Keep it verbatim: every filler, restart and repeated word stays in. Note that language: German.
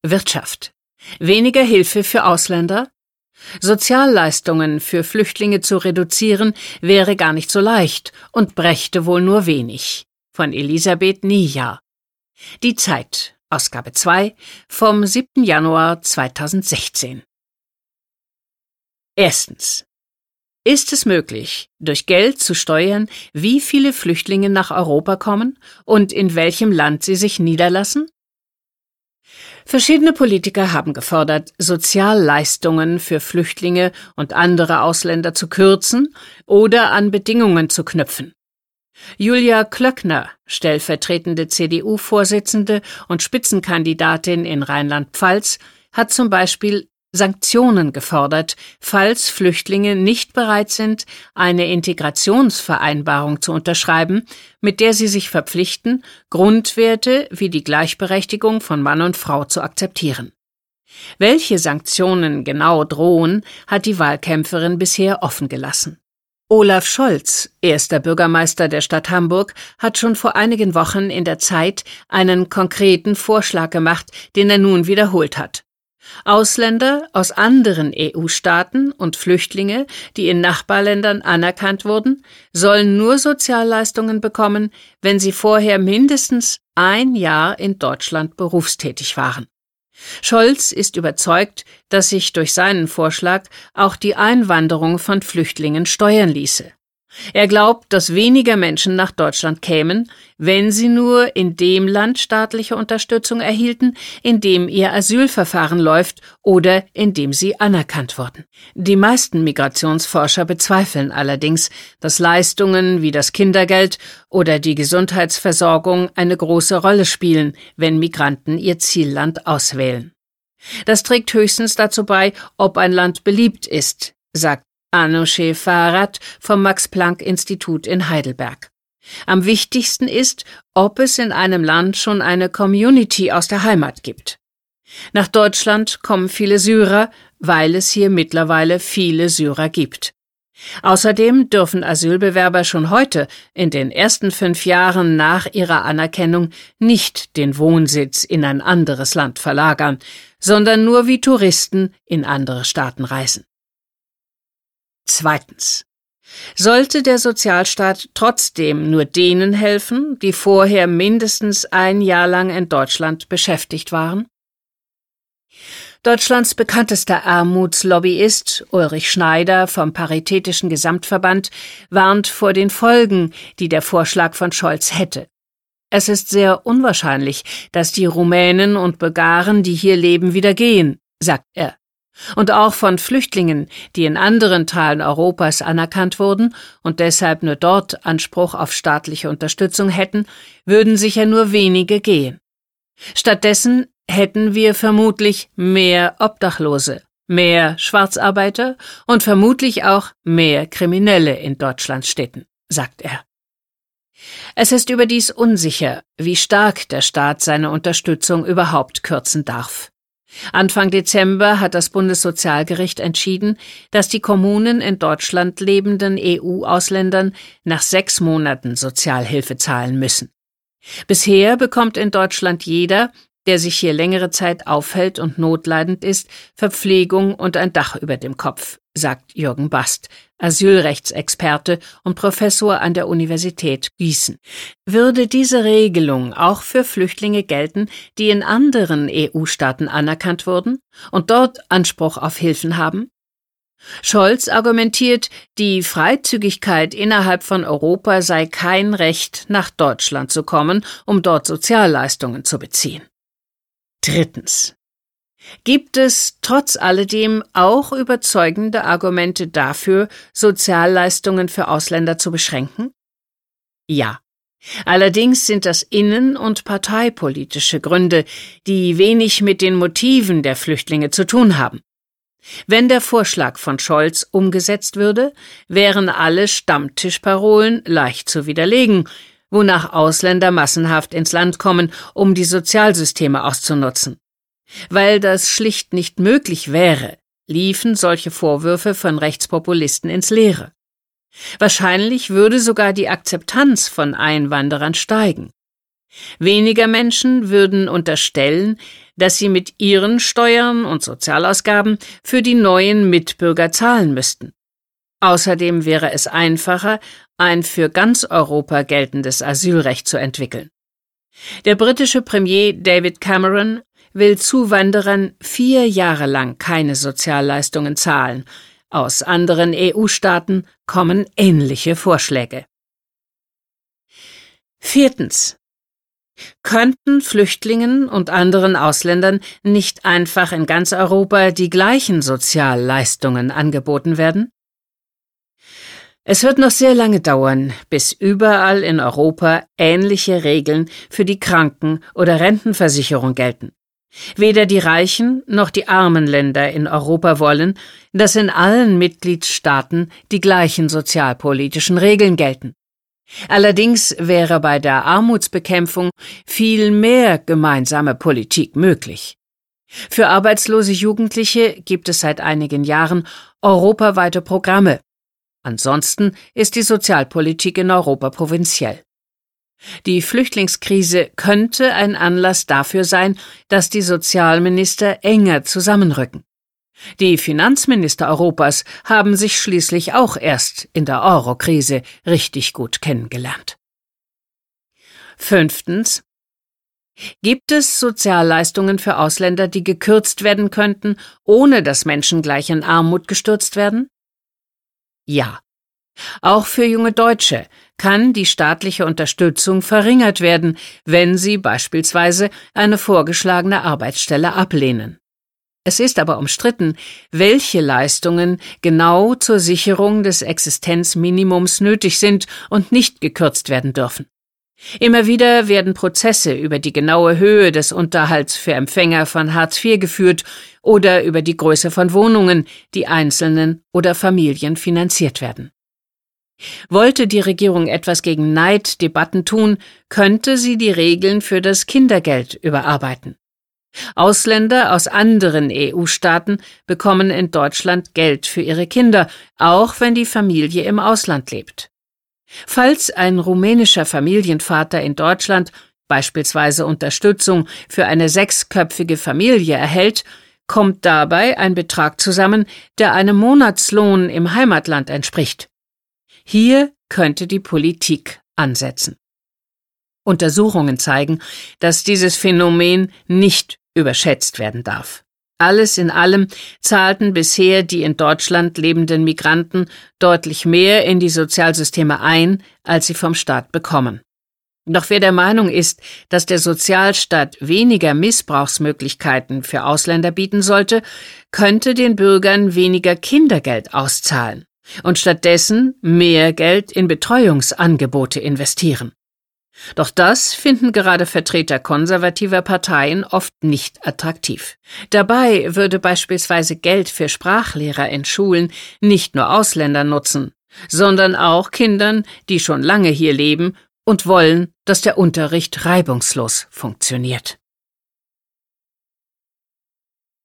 Wirtschaft. Weniger Hilfe für Ausländer? Sozialleistungen für Flüchtlinge zu reduzieren, wäre gar nicht so leicht und brächte wohl nur wenig. Von Elisabeth Niejahr. Die Zeit, Ausgabe zwei, vom siebten Januar zweitausendsechzehn. Erstens. Ist es möglich, durch Geld zu steuern, wie viele Flüchtlinge nach Europa kommen und in welchem Land sie sich niederlassen? Verschiedene Politiker haben gefordert, Sozialleistungen für Flüchtlinge und andere Ausländer zu kürzen oder an Bedingungen zu knüpfen. Julia Klöckner, stellvertretende C D U-Vorsitzende und Spitzenkandidatin in Rheinland-Pfalz, hat zum Beispiel Sanktionen gefordert, falls Flüchtlinge nicht bereit sind, eine Integrationsvereinbarung zu unterschreiben, mit der sie sich verpflichten, Grundwerte wie die Gleichberechtigung von Mann und Frau zu akzeptieren. Welche Sanktionen genau drohen, hat die Wahlkämpferin bisher offen gelassen. Olaf Scholz, erster Bürgermeister der Stadt Hamburg, hat schon vor einigen Wochen in der Zeit einen konkreten Vorschlag gemacht, den er nun wiederholt hat. Ausländer aus anderen E U-Staaten und Flüchtlinge, die in Nachbarländern anerkannt wurden, sollen nur Sozialleistungen bekommen, wenn sie vorher mindestens ein Jahr in Deutschland berufstätig waren. Scholz ist überzeugt, dass sich durch seinen Vorschlag auch die Einwanderung von Flüchtlingen steuern ließe. Er glaubt, dass weniger Menschen nach Deutschland kämen, wenn sie nur in dem Land staatliche Unterstützung erhielten, in dem ihr Asylverfahren läuft oder in dem sie anerkannt wurden. Die meisten Migrationsforscher bezweifeln allerdings, dass Leistungen wie das Kindergeld oder die Gesundheitsversorgung eine große Rolle spielen, wenn Migranten ihr Zielland auswählen. Das trägt höchstens dazu bei, ob ein Land beliebt ist, sagt Anousheh Farhad vom Max-Planck-Institut in Heidelberg. Am wichtigsten ist, ob es in einem Land schon eine Community aus der Heimat gibt. Nach Deutschland kommen viele Syrer, weil es hier mittlerweile viele Syrer gibt. Außerdem dürfen Asylbewerber schon heute, in den ersten fünf Jahren nach ihrer Anerkennung, nicht den Wohnsitz in ein anderes Land verlagern, sondern nur wie Touristen in andere Staaten reisen. Zweitens. Sollte der Sozialstaat trotzdem nur denen helfen, die vorher mindestens ein Jahr lang in Deutschland beschäftigt waren? Deutschlands bekanntester Armutslobbyist Ulrich Schneider vom Paritätischen Gesamtverband warnt vor den Folgen, die der Vorschlag von Scholz hätte. Es ist sehr unwahrscheinlich, dass die Rumänen und Bulgaren, die hier leben, wieder gehen, sagt er. Und auch von Flüchtlingen, die in anderen Teilen Europas anerkannt wurden und deshalb nur dort Anspruch auf staatliche Unterstützung hätten, würden sicher nur wenige gehen. Stattdessen hätten wir vermutlich mehr Obdachlose, mehr Schwarzarbeiter und vermutlich auch mehr Kriminelle in Deutschlands Städten, sagt er. Es ist überdies unsicher, wie stark der Staat seine Unterstützung überhaupt kürzen darf. Anfang Dezember hat das Bundessozialgericht entschieden, dass die Kommunen in Deutschland lebenden E U-Ausländern nach sechs Monaten Sozialhilfe zahlen müssen. Bisher bekommt in Deutschland jeder, der sich hier längere Zeit aufhält und notleidend ist, Verpflegung und ein Dach über dem Kopf, sagt Jürgen Bast, Asylrechtsexperte und Professor an der Universität Gießen. Würde diese Regelung auch für Flüchtlinge gelten, die in anderen E U-Staaten anerkannt wurden und dort Anspruch auf Hilfen haben? Scholz argumentiert, die Freizügigkeit innerhalb von Europa sei kein Recht, nach Deutschland zu kommen, um dort Sozialleistungen zu beziehen. Drittens. Gibt es trotz alledem auch überzeugende Argumente dafür, Sozialleistungen für Ausländer zu beschränken? Ja. Allerdings sind das innen- und parteipolitische Gründe, die wenig mit den Motiven der Flüchtlinge zu tun haben. Wenn der Vorschlag von Scholz umgesetzt würde, wären alle Stammtischparolen leicht zu widerlegen, wonach Ausländer massenhaft ins Land kommen, um die Sozialsysteme auszunutzen. Weil das schlicht nicht möglich wäre, liefen solche Vorwürfe von Rechtspopulisten ins Leere. Wahrscheinlich würde sogar die Akzeptanz von Einwanderern steigen. Weniger Menschen würden unterstellen, dass sie mit ihren Steuern und Sozialausgaben für die neuen Mitbürger zahlen müssten. Außerdem wäre es einfacher, ein für ganz Europa geltendes Asylrecht zu entwickeln. Der britische Premier David Cameron will Zuwanderern vier Jahre lang keine Sozialleistungen zahlen. Aus anderen E U-Staaten kommen ähnliche Vorschläge. Viertens. Könnten Flüchtlingen und anderen Ausländern nicht einfach in ganz Europa die gleichen Sozialleistungen angeboten werden? Es wird noch sehr lange dauern, bis überall in Europa ähnliche Regeln für die Kranken- oder Rentenversicherung gelten. Weder die reichen noch die armen Länder in Europa wollen, dass in allen Mitgliedstaaten die gleichen sozialpolitischen Regeln gelten. Allerdings wäre bei der Armutsbekämpfung viel mehr gemeinsame Politik möglich. Für arbeitslose Jugendliche gibt es seit einigen Jahren europaweite Programme. Ansonsten ist die Sozialpolitik in Europa provinziell. Die Flüchtlingskrise könnte ein Anlass dafür sein, dass die Sozialminister enger zusammenrücken. Die Finanzminister Europas haben sich schließlich auch erst in der Euro-Krise richtig gut kennengelernt. Fünftens. Gibt es Sozialleistungen für Ausländer, die gekürzt werden könnten, ohne dass Menschen gleich in Armut gestürzt werden? Ja. Auch für junge Deutsche kann die staatliche Unterstützung verringert werden, wenn sie beispielsweise eine vorgeschlagene Arbeitsstelle ablehnen. Es ist aber umstritten, welche Leistungen genau zur Sicherung des Existenzminimums nötig sind und nicht gekürzt werden dürfen. Immer wieder werden Prozesse über die genaue Höhe des Unterhalts für Empfänger von Hartz vier geführt oder über die Größe von Wohnungen, die Einzelnen oder Familien finanziert werden. Wollte die Regierung etwas gegen Neiddebatten tun, könnte sie die Regeln für das Kindergeld überarbeiten. Ausländer aus anderen E U-Staaten bekommen in Deutschland Geld für ihre Kinder, auch wenn die Familie im Ausland lebt. Falls ein rumänischer Familienvater in Deutschland beispielsweise Unterstützung für eine sechsköpfige Familie erhält, kommt dabei ein Betrag zusammen, der einem Monatslohn im Heimatland entspricht. Hier könnte die Politik ansetzen. Untersuchungen zeigen, dass dieses Phänomen nicht überschätzt werden darf. Alles in allem zahlten bisher die in Deutschland lebenden Migranten deutlich mehr in die Sozialsysteme ein, als sie vom Staat bekommen. Doch wer der Meinung ist, dass der Sozialstaat weniger Missbrauchsmöglichkeiten für Ausländer bieten sollte, könnte den Bürgern weniger Kindergeld auszahlen und stattdessen mehr Geld in Betreuungsangebote investieren. Doch das finden gerade Vertreter konservativer Parteien oft nicht attraktiv. Dabei würde beispielsweise Geld für Sprachlehrer in Schulen nicht nur Ausländern nutzen, sondern auch Kindern, die schon lange hier leben und wollen, dass der Unterricht reibungslos funktioniert.